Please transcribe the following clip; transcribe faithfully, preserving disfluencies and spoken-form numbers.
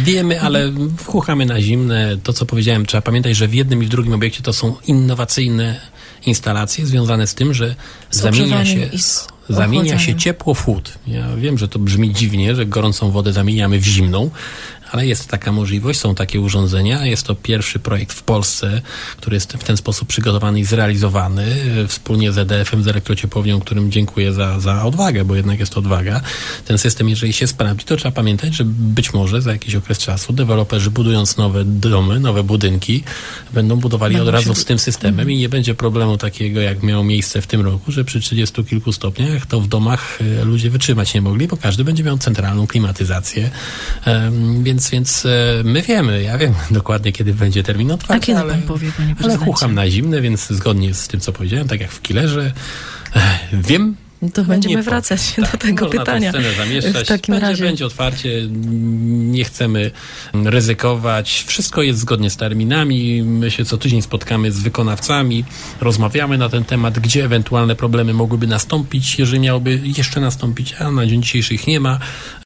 Wiemy, ale wchuchamy na zimne. To, co powiedziałem, trzeba pamiętać, że w jednym i w drugim obiekcie to są innowacyjne instalacje związane z tym, że z zamienia się, z zamienia się ciepło w chłód. Ja wiem, że to brzmi dziwnie, że gorącą wodę zamieniamy w zimną, ale jest taka możliwość, są takie urządzenia. Jest to pierwszy projekt w Polsce, który jest w ten sposób przygotowany i zrealizowany wspólnie z E D F-em, z elektrociepłownią, którym dziękuję za, za odwagę, bo jednak jest to odwaga. Ten system, jeżeli się sprawdzi, to trzeba pamiętać, że być może za jakiś okres czasu deweloperzy, budując nowe domy, nowe budynki, będą budowali Będą od razu się... z tym systemem mm. i nie będzie problemu takiego, jak miało miejsce w tym roku, że przy trzydziestu kilku stopniach to w domach ludzie wytrzymać nie mogli, bo każdy będzie miał centralną klimatyzację. Um, więc Więc my wiemy, ja wiem dokładnie, kiedy będzie termin otwarty. A kiedy ale, pan powie, panie ale prezydencie? chucham na zimne, więc zgodnie z tym, co powiedziałem, tak jak w Killerze, wiem. To będziemy wracać tak, do tego można pytania. Tą scenę zamieszczać. W takim będzie, razie będzie otwarcie, nie chcemy ryzykować. Wszystko jest zgodnie z terminami. My się co tydzień spotkamy z wykonawcami, rozmawiamy na ten temat, gdzie ewentualne problemy mogłyby nastąpić, jeżeli miałoby jeszcze nastąpić, a na dzień dzisiejszy ich nie ma.